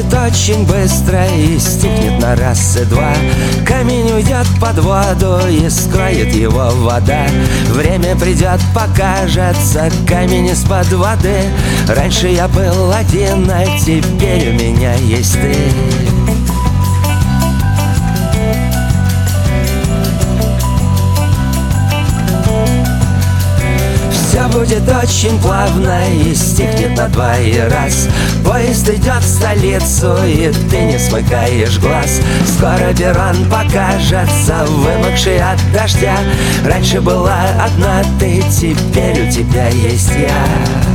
будет очень быстро и стихнет на раз и два. Камень уйдет под воду и скроет его вода. Время придет, покажется камень из-под воды. Раньше я был один, а теперь у меня есть ты. Все будет очень плавно и стихнет на два и раз. Поезд идет в столицу, и ты не смыкаешь глаз. Скоро перрон покажется, вымокший от дождя. Раньше была одна ты, теперь у тебя есть я.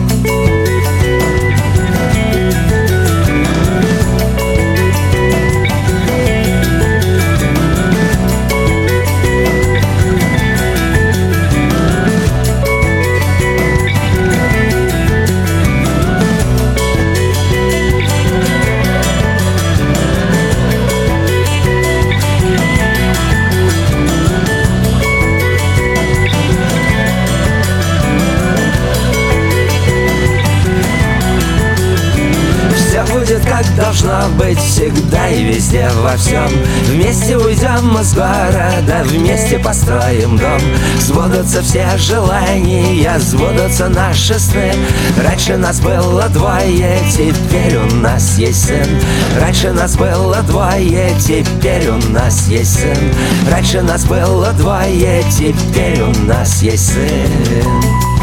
Будет как должно быть всегда и везде во всем. Вместе уйдем из города, вместе построим дом. Сбудутся все желания, сбудутся наши сны. Раньше нас было двое, теперь у нас есть сын. Раньше нас было двое, теперь у нас есть сын. Раньше нас было двое, теперь у нас есть сын.